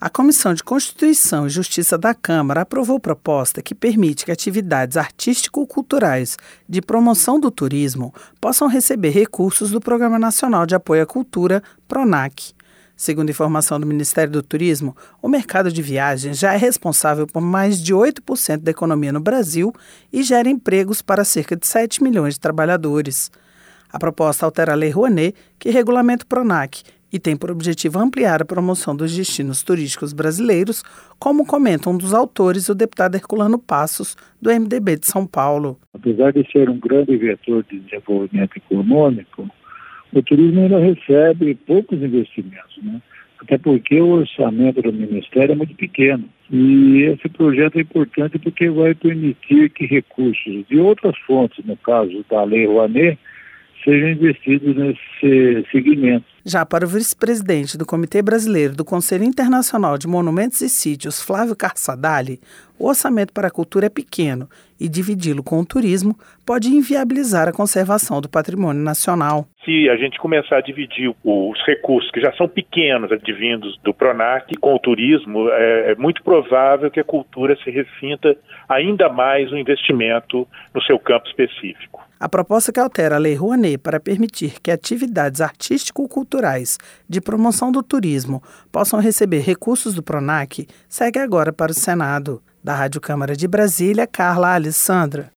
A Comissão de Constituição e Justiça da Câmara aprovou proposta que permite que atividades artístico-culturais de promoção do turismo possam receber recursos do Programa Nacional de Apoio à Cultura, PRONAC. Segundo informação do Ministério do Turismo, o mercado de viagens já é responsável por mais de 8% da economia no Brasil e gera empregos para cerca de 7 milhões de trabalhadores. A proposta altera a Lei Rouanet, que regulamenta o PRONAC, e tem por objetivo ampliar a promoção dos destinos turísticos brasileiros, como comenta um dos autores, o deputado Herculano Passos, do MDB de São Paulo. Apesar de ser um grande vetor de desenvolvimento econômico, o turismo ainda recebe poucos investimentos, né? Até porque o orçamento do Ministério é muito pequeno. E esse projeto é importante porque vai permitir que recursos de outras fontes, no caso da Lei Rouanet, sejam investidos nesse segmento. Já para o vice-presidente do Comitê Brasileiro do Conselho Internacional de Monumentos e Sítios, Flávio Carsadali, o orçamento para a cultura é pequeno e dividi-lo com o turismo pode inviabilizar a conservação do patrimônio nacional. Se a gente começar a dividir os recursos que já são pequenos advindos do PRONAC com o turismo, é muito provável que a cultura se ressinta ainda mais o investimento no seu campo específico. A proposta que altera a Lei Rouanet para permitir que atividades artístico-culturais de promoção do turismo possam receber recursos do PRONAC segue agora para o Senado. Da Rádio Câmara de Brasília, Carla Alessandra.